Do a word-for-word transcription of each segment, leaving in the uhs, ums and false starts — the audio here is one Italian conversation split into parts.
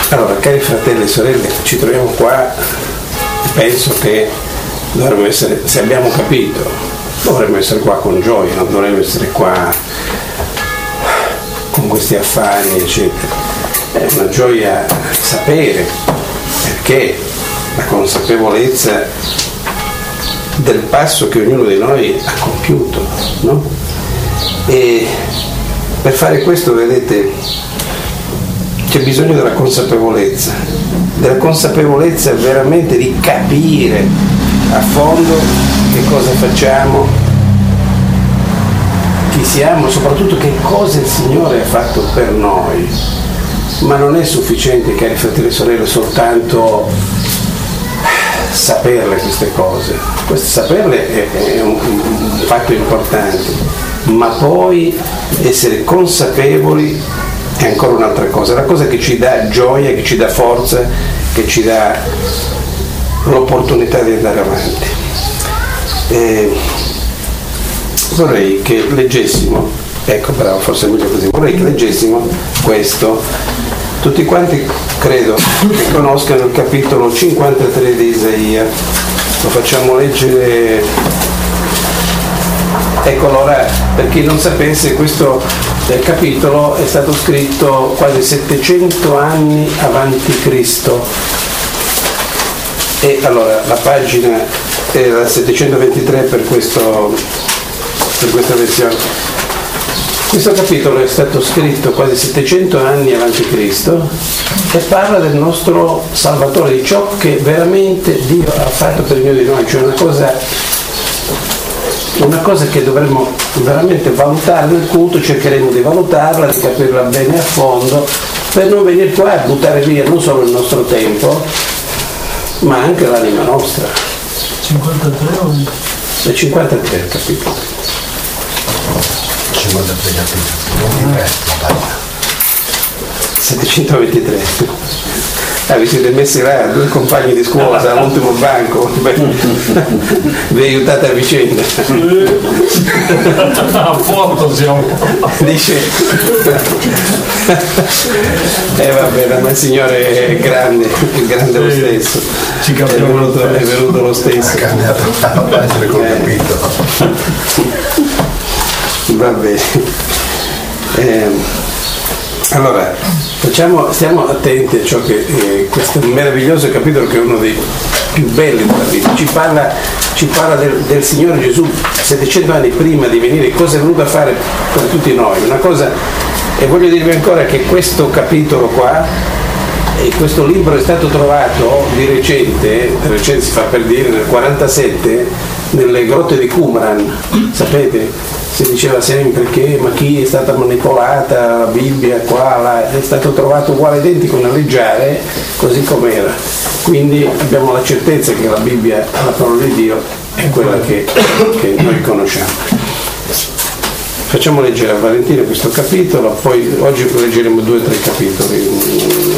Allora, cari fratelli e sorelle, ci troviamo qua e penso che dovremmo essere, se abbiamo capito, dovremmo essere qua con gioia, non dovremmo essere qua con questi affari, eccetera. È una gioia sapere, perché la consapevolezza del passo che ognuno di noi ha compiuto, no? E per fare questo, vedete, c'è bisogno della consapevolezza, della consapevolezza veramente di capire a fondo che cosa facciamo, chi siamo, soprattutto che cosa il Signore ha fatto per noi. Ma non è sufficiente, cari fratelli e sorelle, soltanto saperle queste cose. Questo saperle è, è un, un fatto importante, ma poi essere consapevoli è ancora un'altra cosa, è la cosa che ci dà gioia, che ci dà forza, che ci dà l'opportunità di andare avanti. E vorrei che leggessimo, ecco, bravo, forse è meglio così, vorrei che leggessimo questo. Tutti quanti credo che conoscano il capitolo cinquantatré di Isaia, lo facciamo leggere. Ecco, allora, per chi non sapesse, questo eh, capitolo è stato scritto quasi settecento anni avanti Cristo. E allora la pagina è la settecentoventitré per, questo, per questa versione. Questo capitolo è stato scritto quasi settecento anni avanti Cristo e parla del nostro Salvatore, di ciò che veramente Dio ha fatto per ognuno di noi, cioè una cosa, una cosa che dovremmo veramente valutare nel culto, cercheremo di valutarla, di capirla bene a fondo, per non venire qua a buttare via non solo il nostro tempo, ma anche l'anima nostra. cinquantatré o? È cinquantatré il capitolo. cinquantatré capitoli, settecentoventitré. Ah, vi siete messi là, due compagni di scuola all'ultimo banco, vi aiutate a vicenda. A foto siamo. Dice, eh va bene, ma il Signore è grande, è grande lo stesso, Ci è venuto, è venuto lo ha stesso. cambiato a essere col capito. Va bene. Eh, allora, facciamo, stiamo attenti a ciò che eh, questo meraviglioso capitolo, che è uno dei più belli della Bibbia, ci parla, ci parla del, del Signore Gesù settecento anni prima di venire, cosa è venuto a fare per tutti noi. Una cosa, e voglio dirvi ancora che questo capitolo qua, e questo libro è stato trovato di recente, di recente si fa per dire, nel quarantasette, nelle grotte di Qumran, sapete? Si diceva sempre che ma chi è stata manipolata la Bibbia qua, là, è stato trovato uguale identico nel leggiare, così com'era. Quindi abbiamo la certezza che la Bibbia, la parola di Dio, è quella che, che noi conosciamo. Facciamo leggere a Valentina questo capitolo, poi oggi leggeremo due o tre capitoli.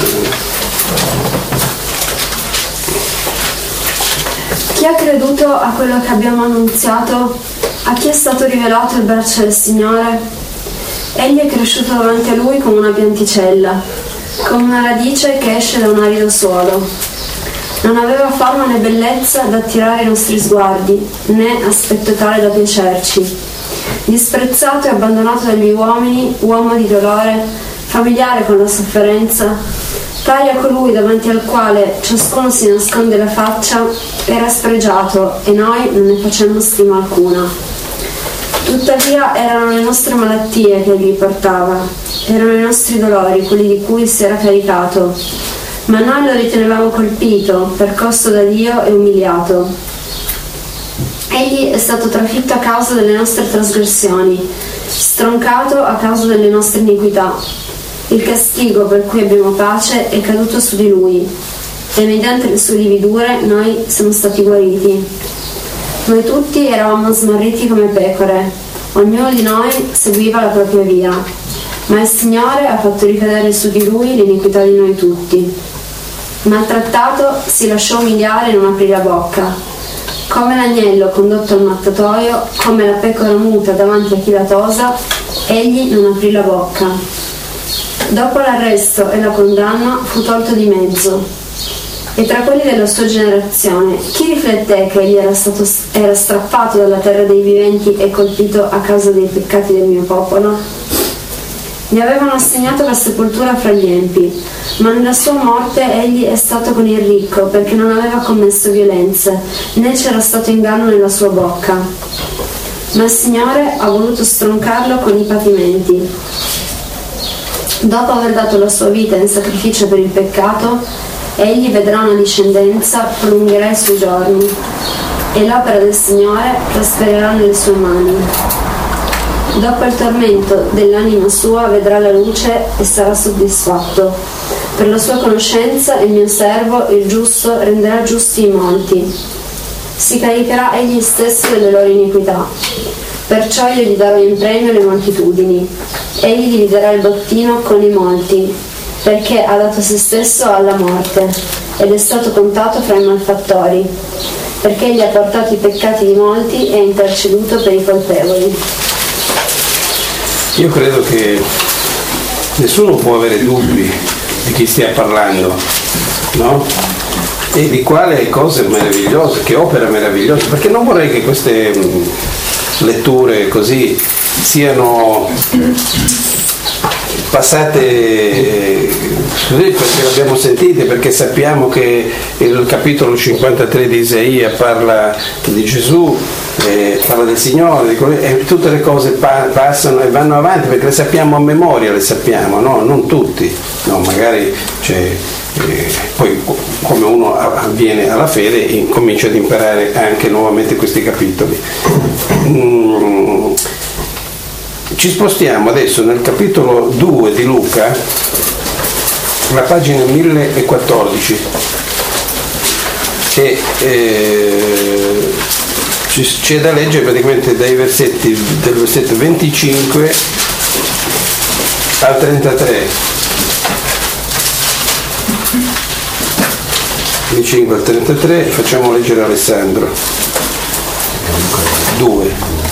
Chi ha creduto a quello che abbiamo annunziato? A chi è stato rivelato il braccio del Signore? Egli è cresciuto davanti a lui come una pianticella, come una radice che esce da un arido suolo. Non aveva forma né bellezza da attirare i nostri sguardi, né aspetto tale da piacerci. Disprezzato e abbandonato dagli uomini, uomo di dolore, familiare con la sofferenza, tale a colui davanti al quale ciascuno si nasconde la faccia, era spregiato e noi non ne facemmo stima alcuna. Tuttavia erano le nostre malattie che egli portava, erano i nostri dolori quelli di cui si era caricato, ma noi lo ritenevamo colpito, percosso da Dio e umiliato. Egli è stato trafitto a causa delle nostre trasgressioni, stroncato a causa delle nostre iniquità. Il castigo per cui abbiamo pace è caduto su di lui, e mediante le sue lividure noi siamo stati guariti. Noi tutti eravamo smarriti come pecore, ognuno di noi seguiva la propria via, ma il Signore ha fatto ricadere su di lui l'iniquità di noi tutti. Maltrattato si lasciò umiliare e non aprì la bocca. Come l'agnello condotto al mattatoio, come la pecora muta davanti a chi la tosa, egli non aprì la bocca. Dopo l'arresto e la condanna fu tolto di mezzo. E tra quelli della sua generazione, chi rifletté che egli era stato era strappato dalla terra dei viventi e colpito a causa dei peccati del mio popolo? Gli avevano assegnato la sepoltura fra gli empi, ma nella sua morte egli è stato con il ricco, perché non aveva commesso violenze, né c'era stato inganno nella sua bocca. Ma il Signore ha voluto stroncarlo con i patimenti. Dopo aver dato la sua vita in sacrificio per il peccato, egli vedrà una discendenza, prolungherà i suoi giorni, e l'opera del Signore prospererà nelle sue mani. Dopo il tormento dell'anima sua vedrà la luce e sarà soddisfatto. Per la sua conoscenza il mio servo, il giusto, renderà giusti i molti. Si caricherà egli stesso delle loro iniquità. Perciò io gli darò in premio le moltitudini. Egli dividerà il bottino con i molti, perché ha dato se stesso alla morte ed è stato contato fra i malfattori, perché egli ha portato i peccati di molti e ha interceduto per i colpevoli. Io credo che nessuno può avere dubbi di chi stia parlando, no? E di quale cose meravigliose, che opera meravigliosa, perché non vorrei che queste letture così siano passate così perché le abbiamo sentite, perché sappiamo che il capitolo cinquantatré di Isaia parla di Gesù, eh, parla del Signore, di, e tutte le cose pa- passano e vanno avanti perché le sappiamo a memoria, le sappiamo, no? Non tutti, no, magari c'è, eh, poi come uno avviene alla fede incomincia ad imparare anche nuovamente questi capitoli. Mm. Ci spostiamo adesso nel capitolo due di Luca, la pagina mille quattordici, e eh, c'è da leggere praticamente dai versetti del versetto venticinque al trentatré. venticinque al trentatré, facciamo leggere Alessandro. due.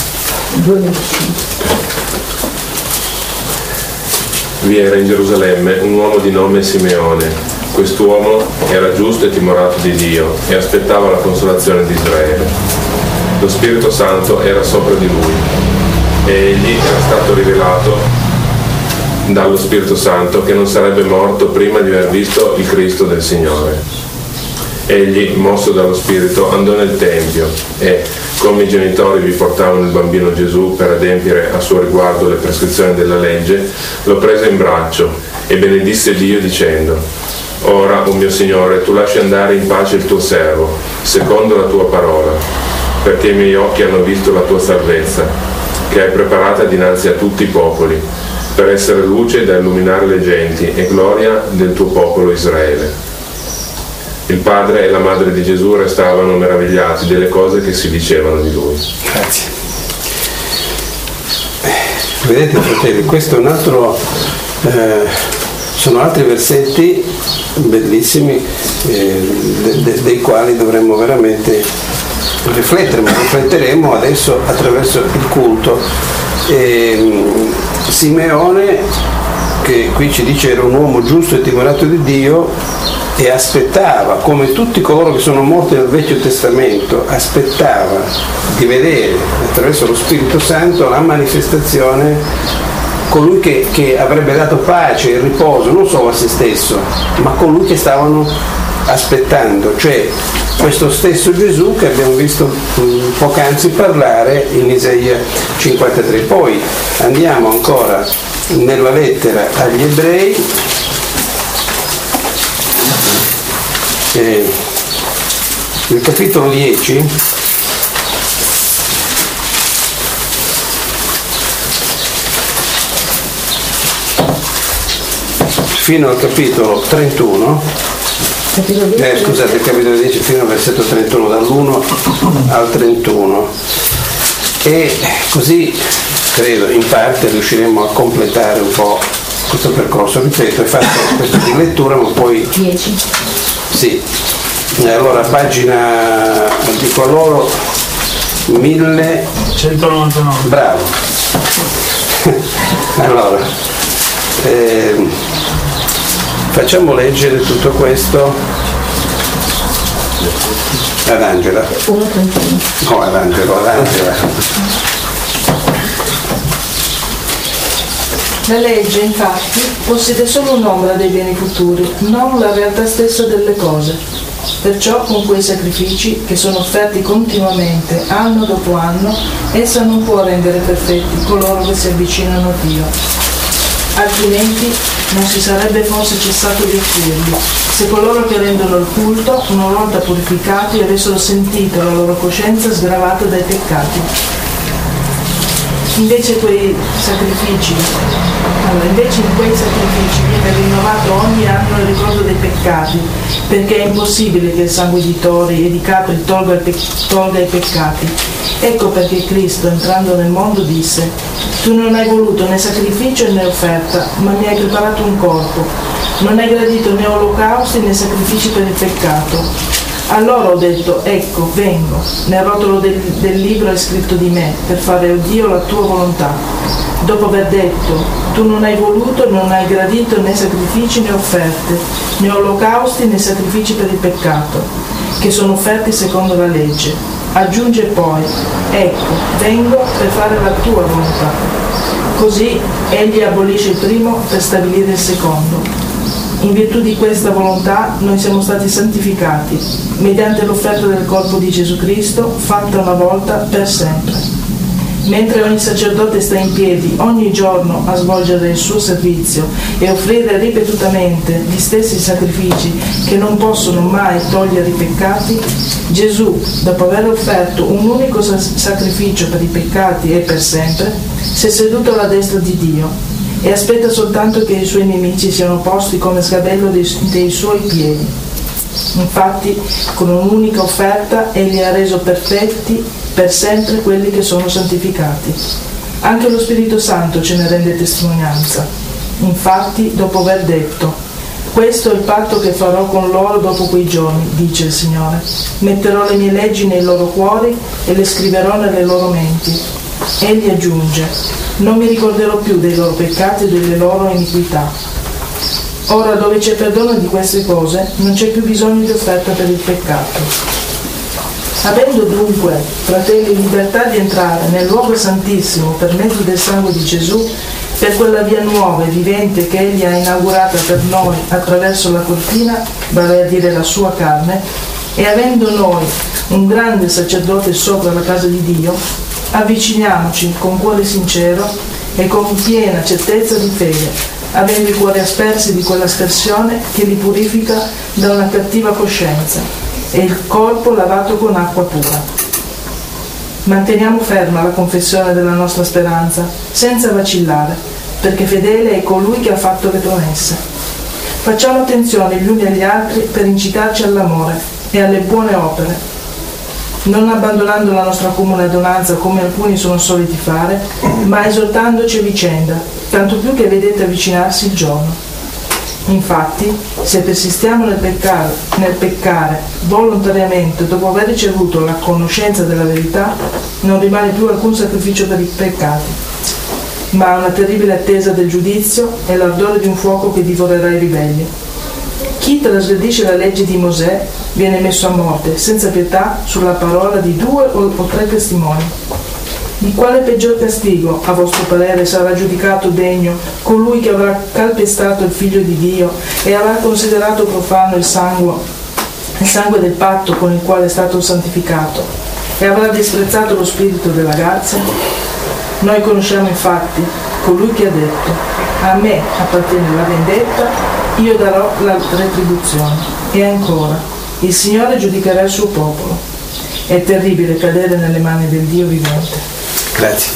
Vi era in Gerusalemme un uomo di nome Simeone. Quest'uomo era giusto e timorato di Dio e aspettava la consolazione di Israele. Lo Spirito Santo era sopra di lui e egli era stato rivelato dallo Spirito Santo che non sarebbe morto prima di aver visto il Cristo del Signore. Egli, mosso dallo Spirito, andò nel Tempio e, come i genitori vi portavano il bambino Gesù per adempiere a suo riguardo le prescrizioni della legge, lo prese in braccio e benedisse Dio dicendo: Ora, o mio Signore, tu lasci andare in pace il tuo servo, secondo la tua parola, perché i miei occhi hanno visto la tua salvezza, che hai preparata dinanzi a tutti i popoli, per essere luce da illuminare le genti e gloria del tuo popolo Israele. Il padre e la madre di Gesù restavano meravigliati delle cose che si dicevano di lui. Grazie. Vedete, fratelli, questo è un altro, eh, sono altri versetti bellissimi eh, de, de, dei quali dovremmo veramente riflettere, ma rifletteremo adesso attraverso il culto. E, Simeone, che qui ci dice era un uomo giusto e timorato di Dio, e aspettava, come tutti coloro che sono morti nel Vecchio Testamento, aspettava di vedere attraverso lo Spirito Santo la manifestazione, colui che, che avrebbe dato pace e riposo non solo a se stesso, ma colui che stavano aspettando, cioè questo stesso Gesù che abbiamo visto poc'anzi parlare in Isaia cinquantatré. Poi andiamo ancora nella lettera agli Ebrei, Eh, il capitolo dieci, fino al capitolo trentuno, eh, scusate, il capitolo dieci fino al versetto trentuno, dall'uno al trentuno, e così credo in parte riusciremo a completare un po' questo percorso. Ripeto, è fatto questo di lettura, ma poi dieci. Sì, allora pagina, dico a loro, millecentonovantanove. Bravo. Allora, Eh, facciamo leggere tutto questo ad Angela. No, ad Angelo, ad Angela. La legge, infatti, possiede solo un'ombra dei beni futuri, non la realtà stessa delle cose. Perciò con quei sacrifici, che sono offerti continuamente, anno dopo anno, essa non può rendere perfetti coloro che si avvicinano a Dio. Altrimenti non si sarebbe forse cessato di offrirli, se coloro che rendono il culto, una volta purificati, avessero sentito la loro coscienza sgravata dai peccati. Invece quei sacrifici, allora, invece in quei sacrifici viene rinnovato ogni anno il ricordo dei peccati, perché è impossibile che il sangue di tori e di capri tolga, il pe- tolga i peccati. Ecco perché Cristo, entrando nel mondo, disse: tu non hai voluto né sacrificio né offerta, ma mi hai preparato un corpo. Non hai gradito né olocausti né sacrifici per il peccato. Allora ho detto: ecco, vengo. Nel rotolo del, del libro è scritto di me, per fare, o Dio, la tua volontà. Dopo aver detto: tu non hai voluto, non hai gradito né sacrifici né offerte, né olocausti né sacrifici per il peccato, che sono offerti secondo la legge. Aggiunge poi: ecco, vengo per fare la tua volontà. Così egli abolisce il primo per stabilire il secondo. In virtù di questa volontà noi siamo stati santificati, mediante l'offerta del corpo di Gesù Cristo, fatta una volta per sempre. Mentre ogni sacerdote sta in piedi ogni giorno a svolgere il suo servizio e offrire ripetutamente gli stessi sacrifici che non possono mai togliere i peccati, Gesù, dopo aver offerto un unico sacrificio per i peccati e per sempre, si è seduto alla destra di Dio e aspetta soltanto che i suoi nemici siano posti come sgabello dei, dei suoi piedi. Infatti, con un'unica offerta egli ha reso perfetti per sempre quelli che sono santificati. Anche lo Spirito Santo ce ne rende testimonianza. Infatti, dopo aver detto: questo è il patto che farò con loro dopo quei giorni, dice il Signore, metterò le mie leggi nei loro cuori e le scriverò nelle loro menti. Egli aggiunge: non mi ricorderò più dei loro peccati e delle loro iniquità. Ora, dove c'è perdono di queste cose, non c'è più bisogno di offerta per il peccato. Avendo dunque, fratelli, libertà di entrare nel luogo santissimo per mezzo del sangue di Gesù, per quella via nuova e vivente che egli ha inaugurata per noi attraverso la cortina, vale a dire la sua carne, e avendo noi un grande sacerdote sopra la casa di Dio, avviciniamoci con cuore sincero e con piena certezza di fede, avendo i cuori aspersi di quell'aspersione che li purifica da una cattiva coscienza e il corpo lavato con acqua pura. Manteniamo ferma la confessione della nostra speranza, senza vacillare, perché fedele è colui che ha fatto le promesse. Facciamo attenzione gli uni agli altri per incitarci all'amore e alle buone opere, non abbandonando la nostra comune adonanza come alcuni sono soliti fare, ma esortandoci a vicenda, tanto più che vedete avvicinarsi il giorno. Infatti, se persistiamo nel peccare, nel peccare volontariamente dopo aver ricevuto la conoscenza della verità, non rimane più alcun sacrificio per i peccati, ma una terribile attesa del giudizio e l'ardore di un fuoco che divorerà i ribelli. Chi trasgredisce la legge di Mosè viene messo a morte, senza pietà, sulla parola di due o tre testimoni. Di quale peggior castigo, a vostro parere, sarà giudicato degno colui che avrà calpestato il Figlio di Dio e avrà considerato profano il sangue, il sangue del patto con il quale è stato santificato e avrà disprezzato lo spirito della grazia? Noi conosciamo infatti colui che ha detto: a me appartiene la vendetta, io darò la retribuzione. E ancora, il Signore giudicherà il suo popolo. È terribile cadere nelle mani del Dio vivente. Grazie.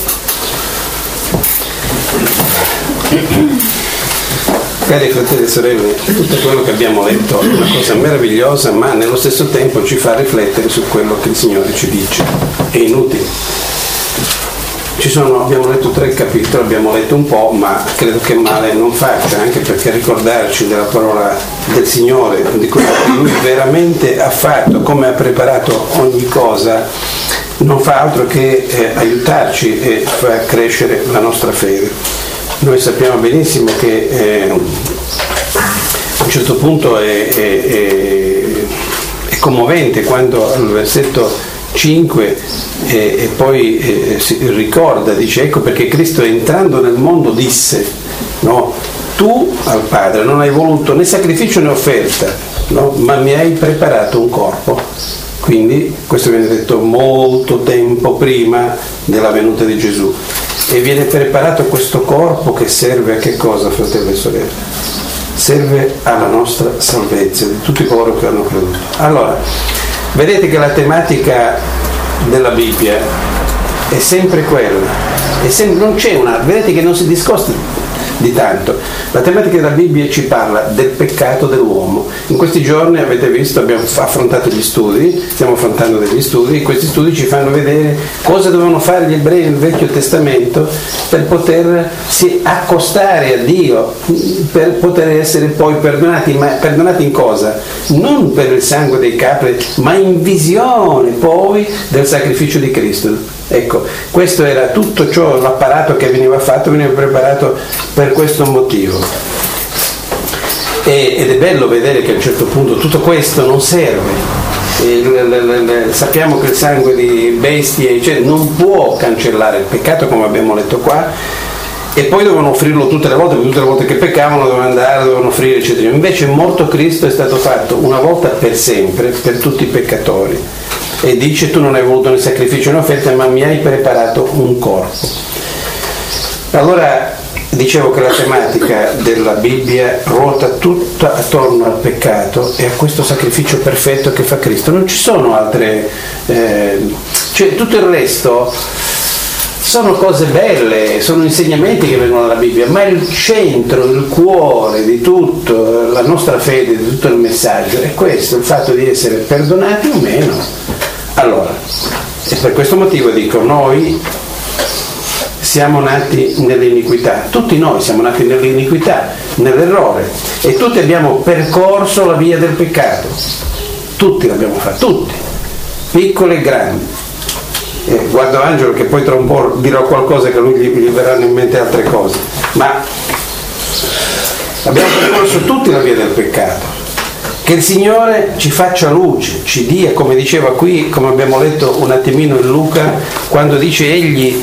Cari fratelli e sorelle, tutto quello che abbiamo letto è una cosa meravigliosa, ma nello stesso tempo ci fa riflettere su quello che il Signore ci dice. È inutile. Ci sono, abbiamo letto tre capitoli, abbiamo letto un po', ma credo che male non faccia, anche perché ricordarci della parola del Signore, di quello che Lui veramente ha fatto, come ha preparato ogni cosa, non fa altro che eh, aiutarci e far crescere la nostra fede. noi sappiamo benissimo che eh, a un certo punto è, è, è, è commovente quando al versetto cinque e, e poi eh, si ricorda, dice: ecco perché Cristo entrando nel mondo disse, no, tu al Padre non hai voluto né sacrificio né offerta, no, ma mi hai preparato un corpo. Quindi questo viene detto molto tempo prima della venuta di Gesù, e viene preparato questo corpo che serve a che cosa, fratelli e sorelle? Serve alla nostra salvezza, di tutti coloro che hanno creduto. Allora, vedete che la tematica della Bibbia è sempre quella, è sempre, non c'è una, vedete che non si discosta di tanto. La tematica della Bibbia ci parla del peccato dell'uomo. In questi giorni, avete visto, abbiamo affrontato gli studi, stiamo affrontando degli studi, e questi studi ci fanno vedere cosa dovevano fare gli ebrei nel Vecchio Testamento per potersi accostare a Dio, per poter essere poi perdonati. Ma perdonati in cosa? Non per il sangue dei capri, ma in visione poi del sacrificio di Cristo. Ecco, questo era tutto ciò, l'apparato che veniva fatto, veniva preparato per questo motivo. E, ed è bello vedere che a un certo punto tutto questo non serve. E, le, le, le, sappiamo che il sangue di bestie, cioè, non può cancellare il peccato, come abbiamo letto qua, e poi dovevano offrirlo tutte le volte, perché tutte le volte che peccavano dovevano andare, dovevano offrire, eccetera. Invece morto Cristo è stato fatto una volta per sempre per tutti i peccatori. E dice: tu non hai voluto né sacrificio né offerta, ma mi hai preparato un corpo. Allora, dicevo che la tematica della Bibbia ruota tutta attorno al peccato e a questo sacrificio perfetto che fa Cristo. Non ci sono altre, eh, cioè tutto il resto sono cose belle, sono insegnamenti che vengono dalla Bibbia, ma il centro, il cuore di tutto, la nostra fede, di tutto il messaggio è questo, il fatto di essere perdonati o meno. Allora, e per questo motivo dico, noi siamo nati nell'iniquità, tutti noi siamo nati nell'iniquità, nell'errore, e tutti abbiamo percorso la via del peccato, tutti l'abbiamo fatto, tutti, piccoli e grandi. Eh, guardo Angelo che poi tra un po' dirò qualcosa che a lui gli, gli verranno in mente altre cose, ma abbiamo percorso tutti la via del peccato. Che il Signore ci faccia luce, ci dia, come diceva qui, come abbiamo letto un attimino in Luca, quando dice egli,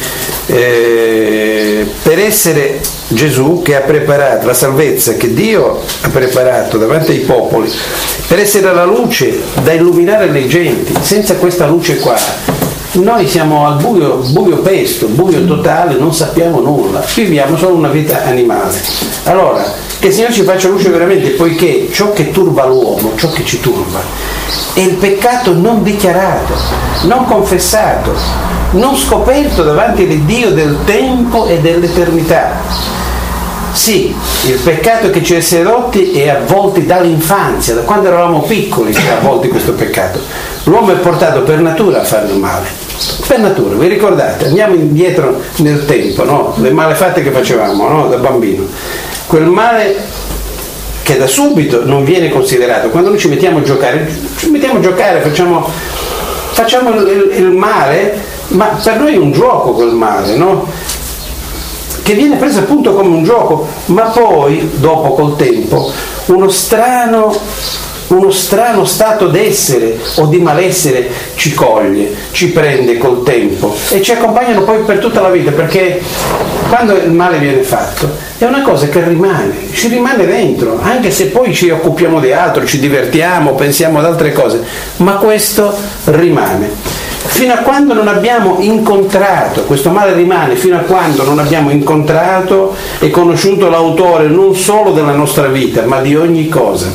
eh, per essere Gesù che ha preparato la salvezza che Dio ha preparato davanti ai popoli, per essere la luce da illuminare le genti. Senza questa luce qua noi siamo al buio, buio pesto, buio totale, non sappiamo nulla, viviamo solo una vita animale. Allora, che il Signore ci faccia luce veramente, poiché ciò che turba l'uomo, ciò che ci turba, è il peccato non dichiarato, non confessato, non scoperto davanti a Dio del tempo e dell'eternità. Sì, il peccato che ci è sedotti è avvolti dall'infanzia, da quando eravamo piccoli ci è avvolti questo peccato. L'uomo è portato per natura a fare il male, per natura, vi ricordate? Andiamo indietro nel tempo, no? Le malefatte che facevamo, no? Da bambino. Quel male che da subito non viene considerato, quando noi ci mettiamo a giocare, ci mettiamo a giocare, facciamo, facciamo il, il male, ma per noi è un gioco quel male, no? Che viene preso appunto come un gioco, ma poi, dopo col tempo, uno strano, uno strano stato d'essere o di malessere ci coglie, ci prende col tempo e ci accompagnano poi per tutta la vita, perché quando il male viene fatto è una cosa che rimane, ci rimane dentro, anche se poi ci occupiamo di altro, ci divertiamo, pensiamo ad altre cose, ma questo rimane. Fino a quando non abbiamo incontrato, questo male rimane fino a quando non abbiamo incontrato e conosciuto l'autore non solo della nostra vita, ma di ogni cosa.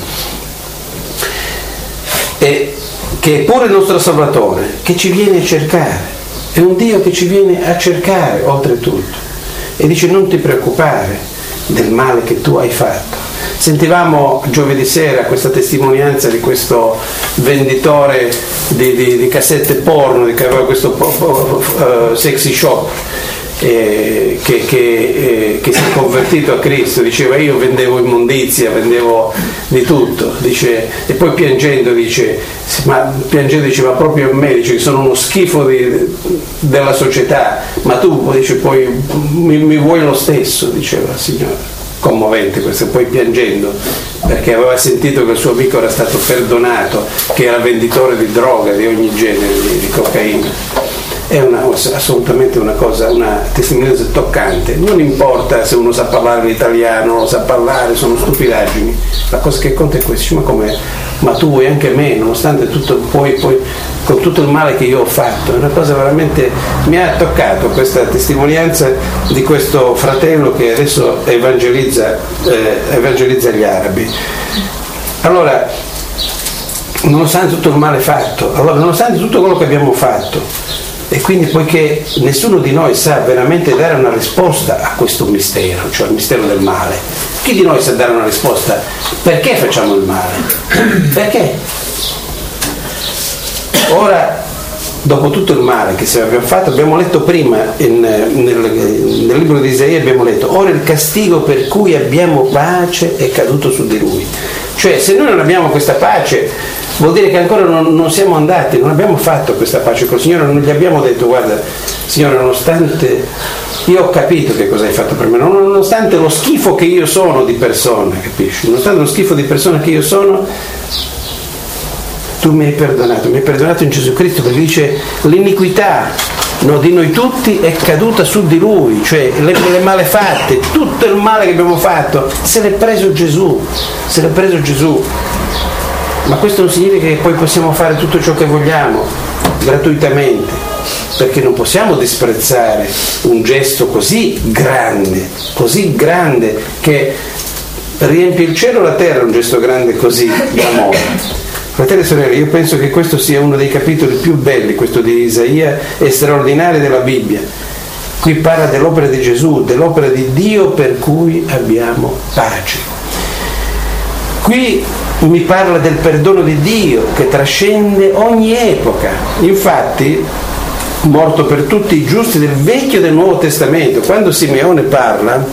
E che è pure il nostro Salvatore, che ci viene a cercare, è un Dio che ci viene a cercare oltretutto, e dice: non ti preoccupare del male che tu hai fatto. Sentivamo giovedì sera questa testimonianza di questo venditore di, di, di cassette porno, che aveva questo uh, sexy shop, eh, che, che, eh, che si è convertito a Cristo, diceva io vendevo immondizia, vendevo di tutto, dice, e poi piangendo dice, ma piangendo dice ma proprio a me, dice che sono uno schifo di, della società, ma tu dice poi mi, mi vuoi lo stesso, diceva il Signore. Commovente questo, poi piangendo perché aveva sentito che il suo amico era stato perdonato, che era venditore di droga di ogni genere, di, di cocaina. È una, assolutamente una cosa, una testimonianza toccante. Non importa se uno sa parlare l'italiano, non lo sa parlare, sono stupidaggini. La cosa che conta è questa, ma come, ma tu vuoi anche me, nonostante tutto, poi, poi con tutto il male che io ho fatto. È una cosa veramente, mi ha toccato questa testimonianza di questo fratello che adesso evangelizza, eh, evangelizza gli arabi. Allora, nonostante tutto il male fatto, allora, nonostante tutto quello che abbiamo fatto, e quindi poiché nessuno di noi sa veramente dare una risposta a questo mistero, cioè al mistero del male, chi di noi sa dare una risposta? Perché facciamo il male? Perché? Ora, dopo tutto il male che abbiamo fatto, abbiamo letto prima in, nel, nel libro di Isaia, abbiamo letto ora il castigo per cui abbiamo pace è caduto su di lui. Cioè se noi non abbiamo questa pace vuol dire che ancora non, non siamo andati, non abbiamo fatto questa pace col Signore, non gli abbiamo detto guarda Signore, nonostante io ho capito che cosa hai fatto per me, nonostante lo schifo che io sono di persona, capisci? Nonostante lo schifo di persona che io sono, tu mi hai perdonato, mi hai perdonato in Gesù Cristo, perché dice l'iniquità, no, di noi tutti è caduta su di lui, cioè le, le malefatte, tutto il male che abbiamo fatto se l'è preso Gesù, se l'è preso Gesù. Ma questo non significa che poi possiamo fare tutto ciò che vogliamo gratuitamente, perché non possiamo disprezzare un gesto così grande, così grande che riempie il cielo e la terra, un gesto grande così d'amore. Fratelli e sorelle, io penso che questo sia uno dei capitoli più belli, questo di Isaia, e straordinari della Bibbia. Qui parla dell'opera di Gesù, dell'opera di Dio per cui abbiamo pace. Qui mi parla del perdono di Dio che trascende ogni epoca. Infatti, morto per tutti i giusti del Vecchio e del Nuovo Testamento, quando Simeone parla,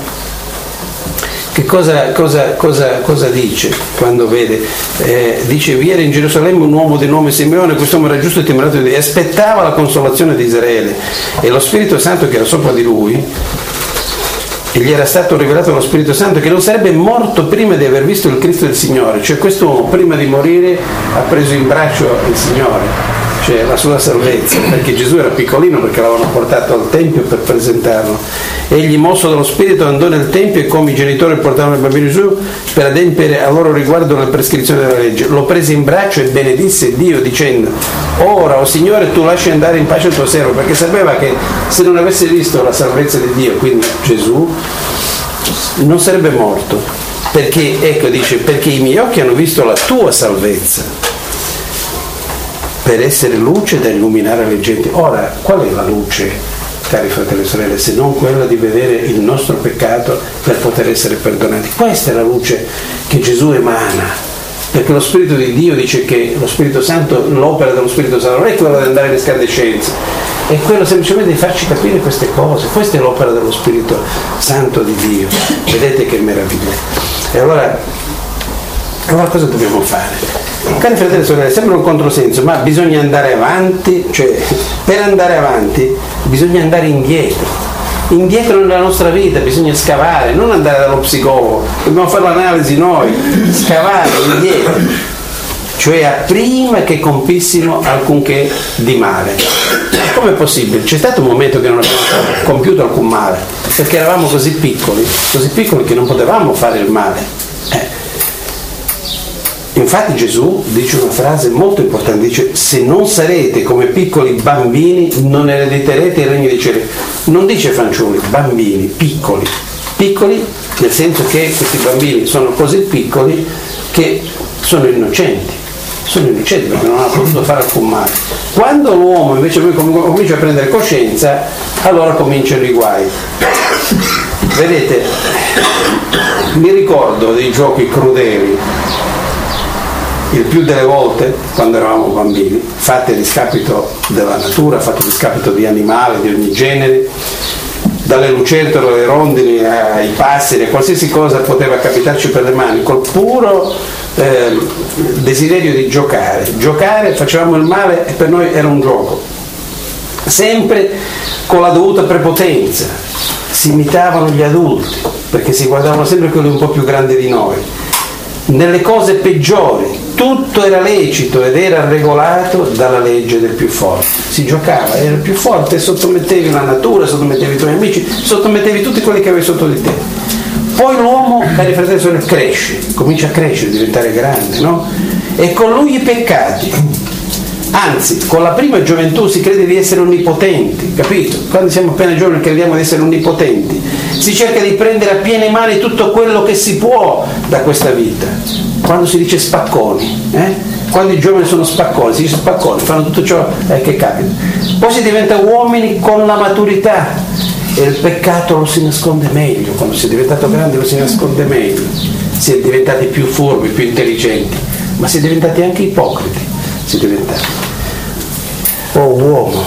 che cosa, cosa, cosa, cosa dice quando vede? Eh, dice, vi era in Gerusalemme un uomo di nome Simeone, quest'uomo era giusto e timorato di Dio, e aspettava la consolazione di Israele, e lo Spirito Santo che era sopra di lui, e gli era stato rivelato lo Spirito Santo che non sarebbe morto prima di aver visto il Cristo del Signore. Cioè quest'uomo prima di morire ha preso in braccio il Signore, cioè la sua salvezza, perché Gesù era piccolino, perché l'avevano portato al Tempio per presentarlo. Egli, mosso dallo Spirito, andò nel Tempio e come i genitori portarono il bambino Gesù per adempiere a loro riguardo la prescrizione della legge, lo prese in braccio e benedisse Dio dicendo, ora, o Signore, tu lasci andare in pace il tuo servo, perché sapeva che se non avesse visto la salvezza di Dio, quindi Gesù, non sarebbe morto, perché, ecco, dice, perché i miei occhi hanno visto la tua salvezza, per essere luce da illuminare le genti. Ora, qual è la luce, cari fratelli e sorelle, se non quella di vedere il nostro peccato per poter essere perdonati? Questa è la luce che Gesù emana, perché lo Spirito di Dio dice che lo Spirito Santo, l'opera dello Spirito Santo non è quella di andare in escandescenza, è quello semplicemente di farci capire queste cose. Questa è l'opera dello Spirito Santo di Dio. Vedete che meraviglia. E allora, allora cosa dobbiamo fare? Cari fratelli e sorelle, sembra un controsenso, ma bisogna andare avanti, cioè per andare avanti bisogna andare indietro, indietro nella nostra vita, bisogna scavare, non andare dallo psicologo, dobbiamo fare l'analisi noi, scavare indietro, cioè a prima che compissimo alcunché di male. Come è possibile? C'è stato un momento che non abbiamo compiuto alcun male, perché eravamo così piccoli, così piccoli che non potevamo fare il male. Eh. Infatti Gesù dice una frase molto importante, dice, se non sarete come piccoli bambini non erediterete il regno dei cieli. Non dice fanciulli, bambini, piccoli, piccoli nel senso che questi bambini sono così piccoli che sono innocenti, sono innocenti perché non hanno potuto fare alcun male. Quando l'uomo invece comincia a prendere coscienza, allora cominciano i guai. Vedete, mi ricordo dei giochi crudeli, il più delle volte quando eravamo bambini, fatti a discapito della natura, fatti a discapito di animali di ogni genere, dalle lucertole alle rondini ai passeri, a qualsiasi cosa poteva capitarci per le mani, col puro eh, desiderio di giocare. Giocare, facevamo il male e per noi era un gioco, sempre con la dovuta prepotenza. Si imitavano gli adulti perché si guardavano sempre quelli un po' più grandi di noi. Nelle cose peggiori tutto era lecito ed era regolato dalla legge del più forte. Si giocava, era il più forte e sottomettevi la natura, sottomettevi i tuoi amici, sottomettevi tutti quelli che avevi sotto di te. Poi l'uomo, cari fratelli e sorelle, cresce, comincia a crescere, a diventare grande, no? E con lui i peccati. Anzi, con la prima gioventù si crede di essere onnipotenti, capito? Quando siamo appena giovani crediamo di essere onnipotenti. Si cerca di prendere a piene mani tutto quello che si può da questa vita. Quando si dice spacconi, eh? Quando i giovani sono spacconi, si dice spacconi, fanno tutto ciò eh, che capita. Poi si diventa uomini con la maturità e il peccato lo si nasconde meglio. Quando si è diventato grande lo si nasconde meglio. Si è diventati più furbi, più intelligenti, ma si è diventati anche ipocriti. Si è diventati. Oh uomo,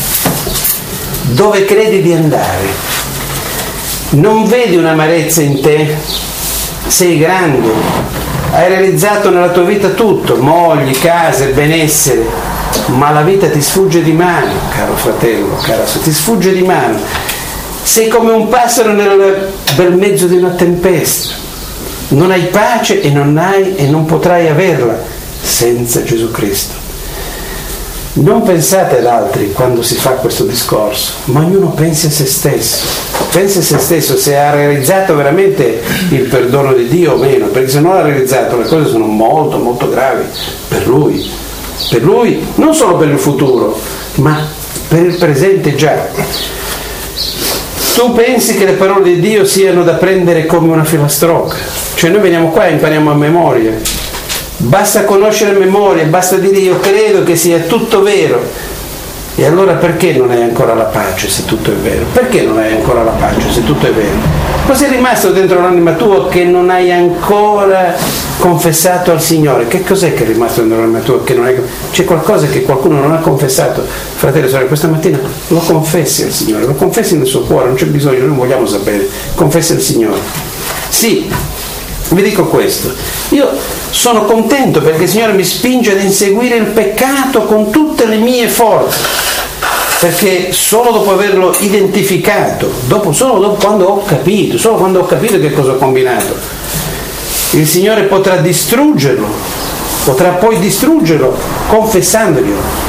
dove credi di andare? Non vedi un'amarezza in te? Sei grande, hai realizzato nella tua vita tutto, mogli, case, benessere, ma la vita ti sfugge di mano, caro fratello, cara sorella, ti sfugge di mano. Sei come un passero nel bel mezzo di una tempesta. Non hai pace e non hai e non potrai averla senza Gesù Cristo. Non pensate ad altri quando si fa questo discorso, ma ognuno pensi a se stesso, pensi a se stesso se ha realizzato veramente il perdono di Dio o meno, perché se non l'ha realizzato le cose sono molto molto gravi per lui, per lui, non solo per il futuro, ma per il presente già. Tu pensi che le parole di Dio siano da prendere come una filastrocca, cioè noi veniamo qua e impariamo a memoria. Basta conoscere a memoria, basta dire io credo che sia tutto vero. E allora perché non hai ancora la pace se tutto è vero? Perché non hai ancora la pace se tutto è vero? Cosa è rimasto dentro l'anima tua che non hai ancora confessato al Signore? Che cos'è che è rimasto dentro l'anima tua che non hai... C'è qualcosa che qualcuno non ha confessato? Fratello e sorelle, questa mattina lo confessi al Signore, lo confessi nel suo cuore, non c'è bisogno, noi non vogliamo sapere. Confessi al Signore. Sì, vi dico questo, io sono contento perché il Signore mi spinge ad inseguire il peccato con tutte le mie forze, perché solo dopo averlo identificato, dopo, solo dopo quando ho capito, solo quando ho capito che cosa ho combinato, il Signore potrà distruggerlo, potrà poi distruggerlo confessandoglielo.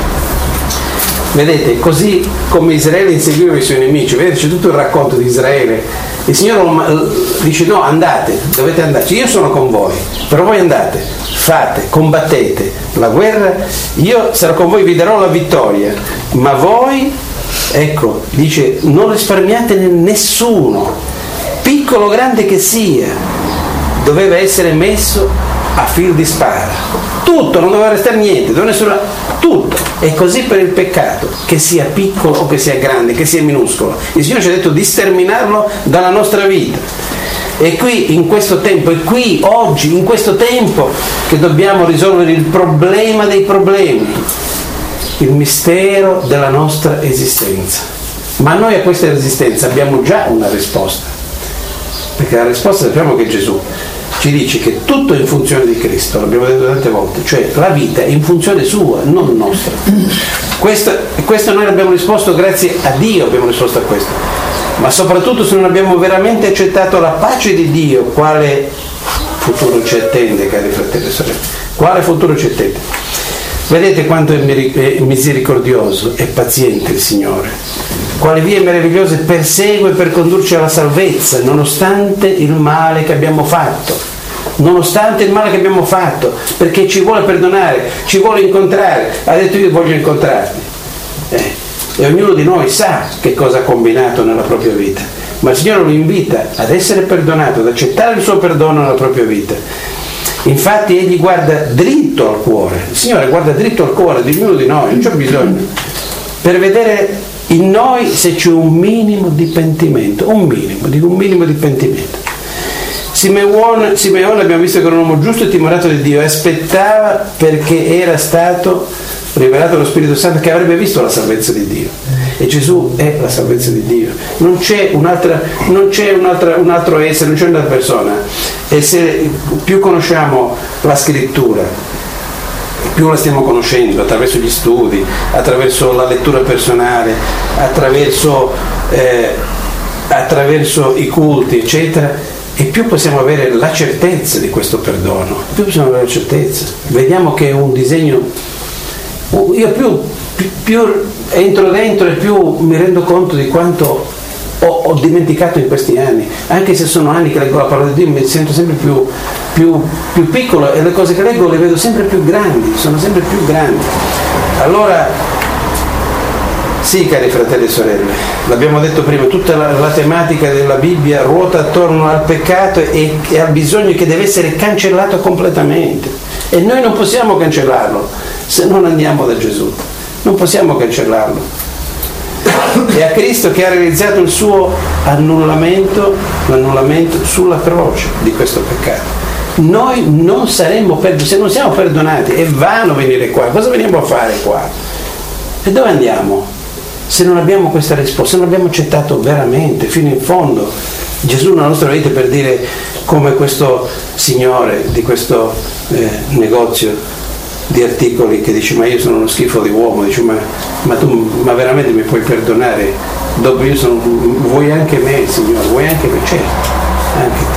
Vedete, così come Israele inseguiva i suoi nemici, vedete, c'è tutto il racconto di Israele. Il Signore dice no, andate, dovete andarci, io sono con voi, però voi andate, fate, combattete la guerra, io sarò con voi, vi darò la vittoria, ma voi, ecco, dice, non risparmiate nessuno, piccolo o grande che sia, doveva essere messo a fil di spara, tutto, non doveva restare niente, doveva nessuna, tutto. E così per il peccato, che sia piccolo o che sia grande, che sia minuscolo, il Signore ci ha detto di sterminarlo dalla nostra vita. E qui in questo tempo, e qui oggi in questo tempo che dobbiamo risolvere il problema dei problemi, il mistero della nostra esistenza. Ma noi a questa esistenza abbiamo già una risposta, perché la risposta sappiamo che Gesù ci dice che tutto è in funzione di Cristo, l'abbiamo detto tante volte, cioè la vita è in funzione sua, non nostra. Questo, questo noi l'abbiamo risposto grazie a Dio, abbiamo risposto a questo, ma soprattutto se non abbiamo veramente accettato la pace di Dio, quale futuro ci attende, cari fratelli e sorelle? Quale futuro ci attende? Vedete quanto è misericordioso e paziente il Signore, quale vie meravigliose persegue per condurci alla salvezza, nonostante il male che abbiamo fatto. Nonostante il male che abbiamo fatto, perché ci vuole perdonare, ci vuole incontrare, ha detto io voglio incontrarvi. Eh, e ognuno di noi sa che cosa ha combinato nella propria vita, ma il Signore lo invita ad essere perdonato, ad accettare il suo perdono nella propria vita. Infatti egli guarda dritto al cuore, il Signore guarda dritto al cuore di ognuno di noi, non c'è bisogno, per vedere in noi se c'è un minimo di pentimento, un minimo, dico un minimo di pentimento. Simeone, Simeone abbiamo visto che era un uomo giusto e timorato di Dio, e aspettava perché era stato rivelato lo Spirito Santo che avrebbe visto la salvezza di Dio. e Gesù è la salvezza di Dio. Non c'è, un'altra, non c'è un'altra, un altro essere, non c'è un'altra persona. E se più conosciamo la scrittura, più la stiamo conoscendo attraverso gli studi, attraverso la lettura personale, attraverso, eh, attraverso i culti, eccetera, e più possiamo avere la certezza di questo perdono, più possiamo avere la certezza. Vediamo che è un disegno, io più, più, più entro dentro e più mi rendo conto di quanto ho, ho dimenticato in questi anni, anche se sono anni che leggo la parola di Dio, mi sento sempre più, più, più piccolo e le cose che leggo le vedo sempre più grandi, sono sempre più grandi. Allora sì, cari fratelli e sorelle, l'abbiamo detto prima, tutta la, la tematica della Bibbia ruota attorno al peccato e, e al bisogno che deve essere cancellato completamente, e noi non possiamo cancellarlo se non andiamo da Gesù, non possiamo cancellarlo. È a Cristo che ha realizzato il suo annullamento, l'annullamento sulla croce di questo peccato. Noi non saremmo perdonati, se non siamo perdonati è vano venire qua, cosa veniamo a fare qua? E dove andiamo? Se non abbiamo questa risposta, se non abbiamo accettato veramente fino in fondo Gesù nella nostra vita, per dire come questo signore di questo eh, negozio di articoli che dice: ma io sono uno schifo di uomo, dice: ma, ma tu ma veramente mi puoi perdonare dopo io sono, vuoi anche me, Signore, vuoi anche me, certo, anche te.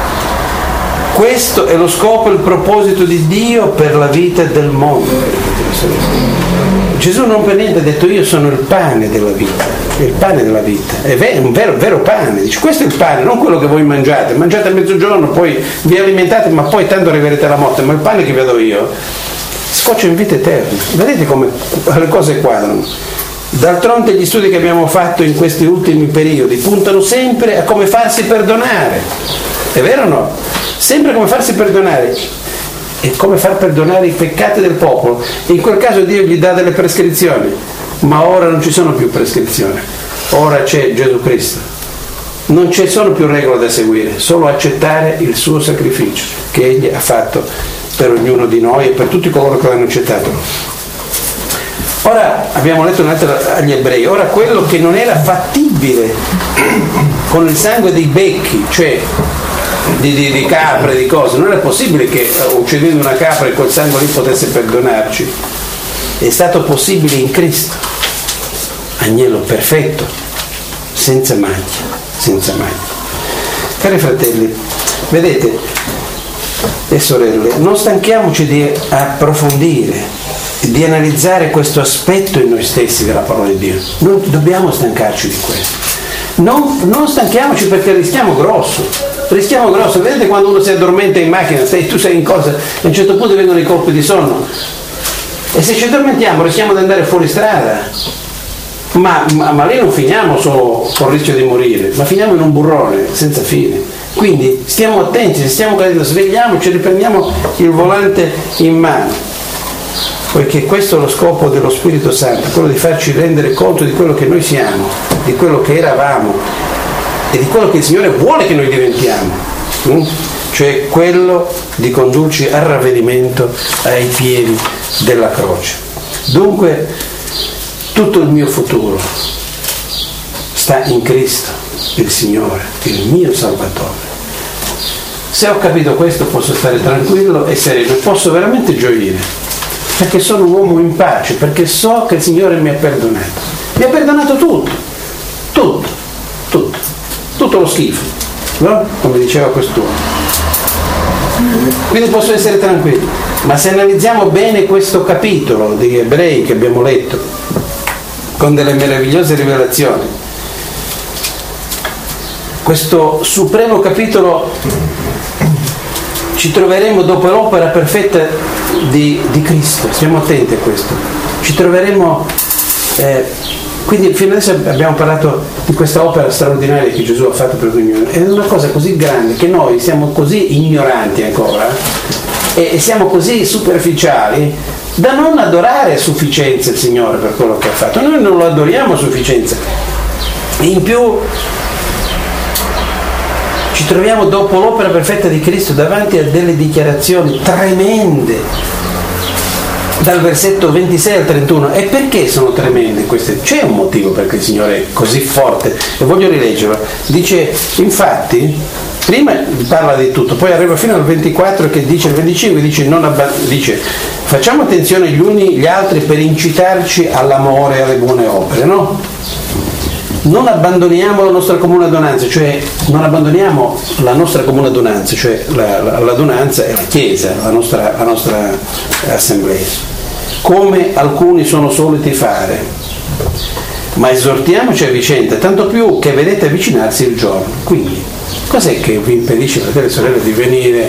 Questo è lo scopo e il proposito di Dio per la vita del mondo. Gesù non per niente ha detto: io sono il pane della vita, il pane della vita, è un vero, vero pane. Dice: questo è il pane, non quello che voi mangiate, mangiate a mezzogiorno, poi vi alimentate, ma poi tanto arriverete alla morte, ma il pane che vi do io scoccia in vita eterna. Vedete come le cose quadrano. D'altronde gli studi che abbiamo fatto in questi ultimi periodi puntano sempre a come farsi perdonare, è vero o no? Sempre come farsi perdonare e come far perdonare i peccati del popolo. In quel caso Dio gli dà delle prescrizioni, ma ora non ci sono più prescrizioni, ora c'è Gesù Cristo, non ci sono più regole da seguire, solo accettare il suo sacrificio che egli ha fatto per ognuno di noi e per tutti coloro che l'hanno accettato. Ora abbiamo letto un'altra agli ebrei, ora quello che non era fattibile con il sangue dei becchi, cioè Di, di, di capre, di cose, non è possibile che uh, uccidendo una capra e quel sangue lì potesse perdonarci. È stato possibile in Cristo, agnello perfetto, senza macchia, senza macchia. Cari fratelli, vedete e sorelle, non stanchiamoci di approfondire, di analizzare questo aspetto in noi stessi della parola di Dio. Non dobbiamo stancarci di questo. Non, non stanchiamoci, perché rischiamo grosso. Rischiamo grosso, vedete quando uno si addormenta in macchina, stai, tu sei in cosa, e a un certo punto vengono i colpi di sonno, e se ci addormentiamo rischiamo di andare fuori strada, ma, ma, ma lì non finiamo solo con il rischio di morire, ma finiamo in un burrone senza fine. Quindi stiamo attenti, se stiamo cadendo, svegliamoci, riprendiamo il volante in mano, poiché questo è lo scopo dello Spirito Santo, quello di farci rendere conto di quello che noi siamo, di quello che eravamo e di quello che il Signore vuole che noi diventiamo, cioè quello di condurci al ravvedimento ai piedi della croce. Dunque tutto il mio futuro sta in Cristo, il Signore, il mio Salvatore. Se ho capito questo posso stare tranquillo e sereno, posso veramente gioire, perché sono un uomo in pace, perché so che il Signore mi ha perdonato, mi ha perdonato tutto, tutto, tutto. Tutto lo schifo, no? Come diceva quest'uomo. Quindi posso essere tranquillo. Ma se analizziamo bene questo capitolo di Ebrei che abbiamo letto, con delle meravigliose rivelazioni, questo supremo capitolo ci troveremo dopo l'opera perfetta di, di Cristo. Stiamo attenti a questo. Ci troveremo eh, Quindi fino adesso abbiamo parlato di questa opera straordinaria che Gesù ha fatto per noi. È una cosa così grande che noi siamo così ignoranti ancora e siamo così superficiali da non adorare a sufficienza il Signore per quello che ha fatto. Noi non lo adoriamo a sufficienza. E in più ci troviamo dopo l'opera perfetta di Cristo davanti a delle dichiarazioni tremende, dal versetto ventisei al trentuno. E perché sono tremende queste? C'è un motivo perché il Signore è così forte, e voglio rileggerlo. Dice, infatti, prima parla di tutto, poi arriva fino al ventiquattro che dice, il venticinque dice, non abba- dice facciamo attenzione gli uni gli altri per incitarci all'amore e alle buone opere, no? Non abbandoniamo la nostra comune adunanza, cioè non abbandoniamo la nostra comune adunanza, cioè la, la, l'adunanza è la Chiesa, la nostra, la nostra assemblea, come alcuni sono soliti fare, ma esortiamoci a vicenda, tanto più che vedete avvicinarsi il giorno. Quindi, cos'è che vi impedisce, fratelli e sorelle, di venire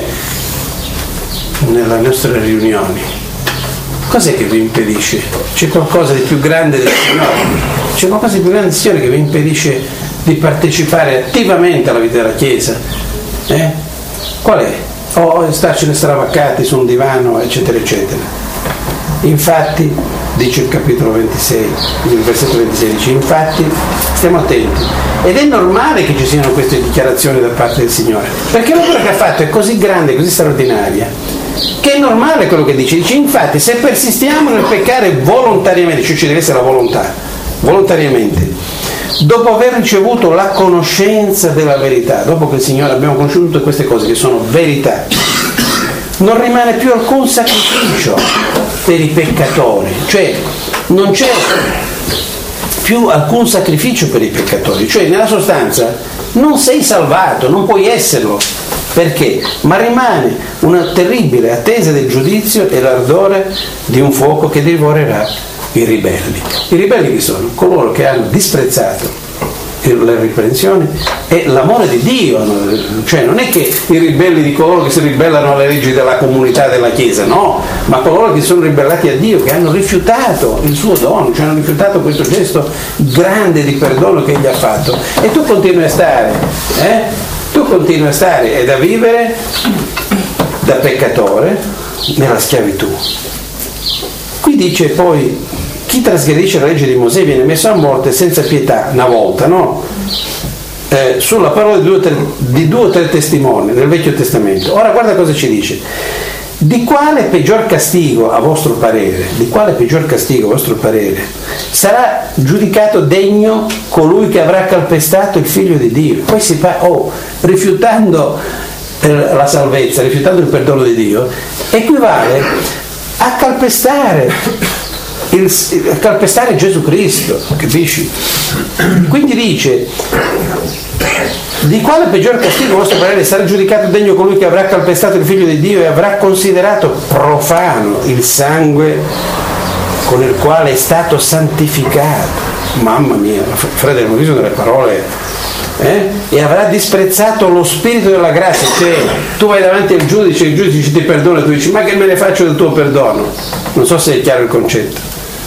nelle nostre riunioni? Cos'è che vi impedisce? C'è qualcosa di più grande del Signore? C'è qualcosa di più grande del Signore che vi impedisce di partecipare attivamente alla vita della Chiesa? Eh? Qual è? O starcene stravaccati su un divano, eccetera, eccetera. Infatti, dice il capitolo ventisei, il versetto ventisei dice, infatti, stiamo attenti. Ed è normale che ci siano queste dichiarazioni da parte del Signore, perché l'opera che ha fatto è così grande, così straordinaria, che è normale quello che dice. Dice, infatti, se persistiamo nel peccare volontariamente, cioè ci deve essere la volontà, volontariamente, dopo aver ricevuto la conoscenza della verità, dopo che il Signore abbiamo conosciuto tutte queste cose che sono verità, non rimane più alcun sacrificio per i peccatori, cioè non c'è più alcun sacrificio per i peccatori, cioè nella sostanza non sei salvato, non puoi esserlo. Perché? Ma rimane una terribile attesa del giudizio e l'ardore di un fuoco che divorerà i ribelli. I ribelli chi sono? Coloro che hanno disprezzato le riprensioni e l'amore di Dio, cioè non è che i ribelli di coloro che si ribellano alle leggi della comunità della Chiesa, no, ma coloro che sono ribellati a Dio, che hanno rifiutato il suo dono, cioè hanno rifiutato questo gesto grande di perdono che egli ha fatto. E tu continui a stare, eh? Tu continui a stare ed a vivere da peccatore nella schiavitù. Qui dice poi, chi trasgredisce la legge di Mosè viene messo a morte senza pietà, una volta, no? Eh, sulla parola di due, tre, di due o tre testimoni nel Vecchio Testamento. Ora guarda cosa ci dice. Di quale peggior castigo, a vostro parere, di quale peggior castigo, a vostro parere, sarà giudicato degno colui che avrà calpestato il Figlio di Dio? Poi si fa, oh, rifiutando eh, la salvezza, rifiutando il perdono di Dio, equivale a calpestare, il, a calpestare Gesù Cristo, capisci? Quindi dice, di quale peggior castigo, a vostro parere, sarà giudicato degno colui che avrà calpestato il Figlio di Dio e avrà considerato profano il sangue con il quale è stato santificato? Mamma mia, fratello, ho visto delle parole, eh? E avrà disprezzato lo spirito della grazia, cioè tu vai davanti al giudice, il giudice ti perdona e tu dici, ma che me ne faccio del tuo perdono? Non so se è chiaro il concetto.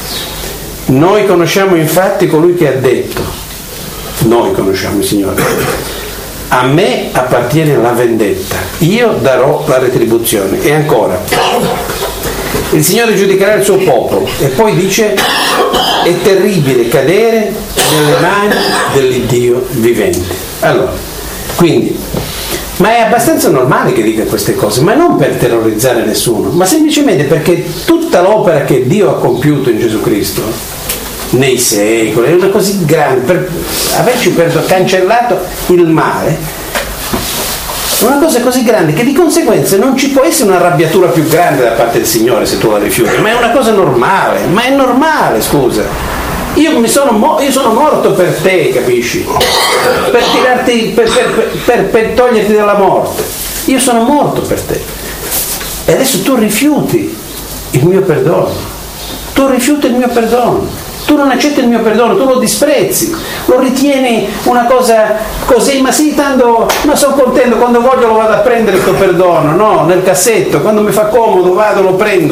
Noi conosciamo infatti colui che ha detto, noi conosciamo il Signore, a me appartiene la vendetta, io darò la retribuzione. E ancora, il Signore giudicherà il suo popolo. E poi dice, è terribile cadere nelle mani dell'Iddio vivente. Allora, quindi, ma è abbastanza normale che dica queste cose, ma non per terrorizzare nessuno, ma semplicemente perché tutta l'opera che Dio ha compiuto in Gesù Cristo nei secoli è una così grande, per averci perso, cancellato il male, è una cosa così grande che di conseguenza non ci può essere un'arrabbiatura più grande da parte del Signore se tu la rifiuti, ma è una cosa normale, ma è normale, scusa. Io, mi sono, mo- io sono morto per te, capisci? Per tirarti, per, per, per, per toglierti dalla morte. Io sono morto per te. E adesso tu rifiuti il mio perdono. Tu rifiuti il mio perdono. Tu non accetti il mio perdono, tu lo disprezzi, lo ritieni una cosa così, ma sì, tanto, ma sono contento, quando voglio lo vado a prendere il tuo perdono, no, nel cassetto, quando mi fa comodo vado, lo prendo.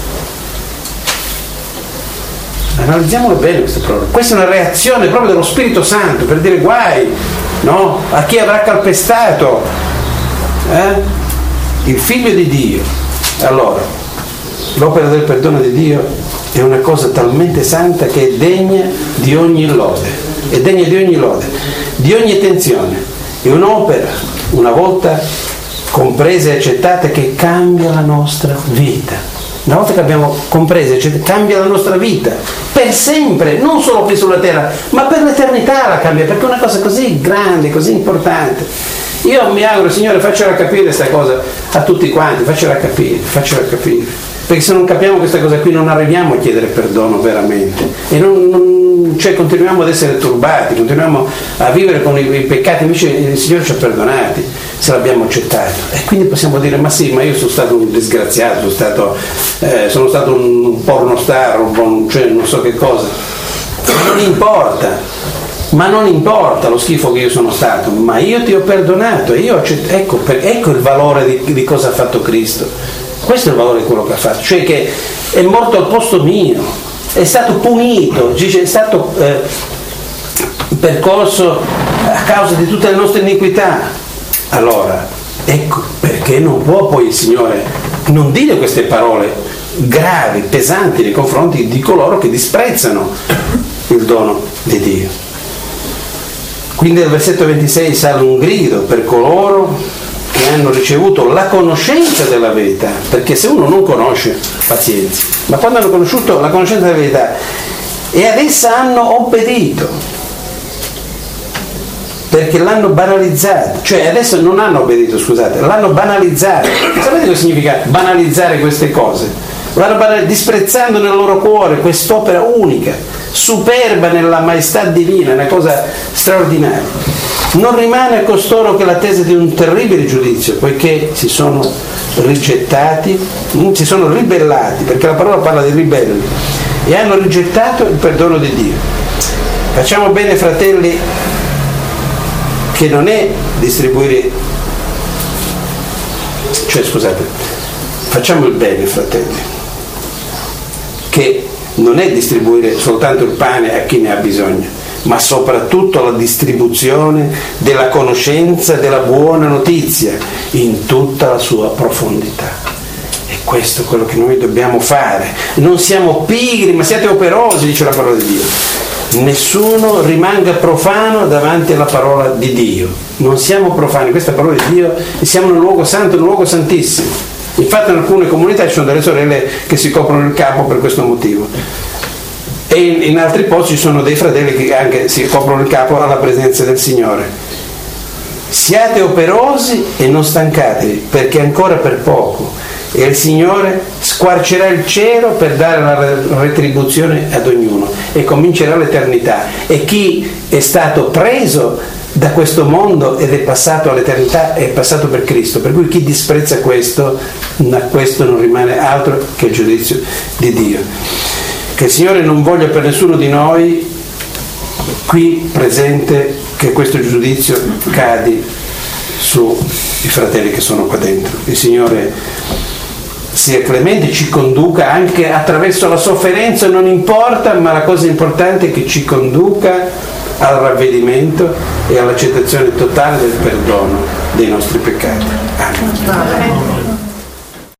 Analizziamolo bene questo problema. Questa è una reazione proprio dello Spirito Santo per dire guai, no, a chi avrà calpestato eh? il Figlio di Dio. Allora, l'opera del perdono di Dio è una cosa talmente santa che è degna di ogni lode, è degna di ogni lode, di ogni attenzione. È un'opera, una volta compresa e accettata, che cambia la nostra vita. una volta che abbiamo compreso, cioè, cambia la nostra vita per sempre, non solo qui sulla terra, ma per l'eternità la cambia, perché è una cosa così grande, così importante. Io mi auguro, Signore, faccela capire questa cosa a tutti quanti, faccela capire, faccela capire, perché se non capiamo questa cosa qui non arriviamo a chiedere perdono veramente, e non, non, cioè continuiamo ad essere turbati, continuiamo a vivere con i, i peccati, invece il Signore ci ha perdonati se l'abbiamo accettato, e quindi possiamo dire: ma sì, ma io sono stato un disgraziato, sono stato, eh, sono stato un pornostar, un, cioè non so che cosa, non importa. Ma non importa lo schifo che io sono stato, ma io ti ho perdonato, e io accett- ecco, per, ecco il valore di, di cosa ha fatto Cristo. Questo è il valore di quello che ha fatto, cioè che è morto al posto mio, è stato punito, è stato eh, percorso a causa di tutte le nostre iniquità. Allora, ecco perché non può poi il Signore non dire queste parole gravi, pesanti nei confronti di coloro che disprezzano il dono di Dio. Quindi nel versetto ventisei sale un grido per coloro che hanno ricevuto la conoscenza della verità, perché se uno non conosce, pazienza, ma quando hanno conosciuto la conoscenza della verità e ad essa hanno obbedito, perché l'hanno banalizzata, cioè adesso non hanno obbedito, scusate, l'hanno banalizzata. Sapete cosa significa banalizzare queste cose? L'hanno banalizzata, disprezzando nel loro cuore quest'opera unica, superba nella maestà divina, una cosa straordinaria. Non rimane a costoro che l'attesa di un terribile giudizio, poiché si sono rigettati, si sono ribellati, perché la parola parla di ribelli, e hanno rigettato il perdono di Dio. Facciamo bene, fratelli, che non è distribuire, cioè scusate, facciamo il bene, fratelli, che non è distribuire soltanto il pane a chi ne ha bisogno, ma soprattutto la distribuzione della conoscenza della buona notizia in tutta la sua profondità. E questo è quello che noi dobbiamo fare. Non siamo pigri, ma siate operosi, dice la parola di Dio. Nessuno rimanga profano davanti alla parola di Dio. Non siamo profani, questa è la parola di Dio, e siamo nel luogo santo, nel luogo santissimo. Infatti in alcune comunità ci sono delle sorelle che si coprono il capo per questo motivo, e in, in altri posti ci sono dei fratelli che anche si coprono il capo alla presenza del Signore. Siate operosi e non stancatevi, perché ancora per poco, e il Signore squarcerà il cielo per dare la retribuzione ad ognuno, e comincerà l'eternità. E chi è stato preso da questo mondo ed è passato all'eternità è passato per Cristo, per cui chi disprezza questo, da questo non rimane altro che il giudizio di Dio. Che il Signore non voglia per nessuno di noi qui presente che questo giudizio cadi sui fratelli che sono qua dentro. Il Signore sia clemente, ci conduca anche attraverso la sofferenza, non importa, ma la cosa importante è che ci conduca al ravvedimento e all'accettazione totale del perdono dei nostri peccati. Amen.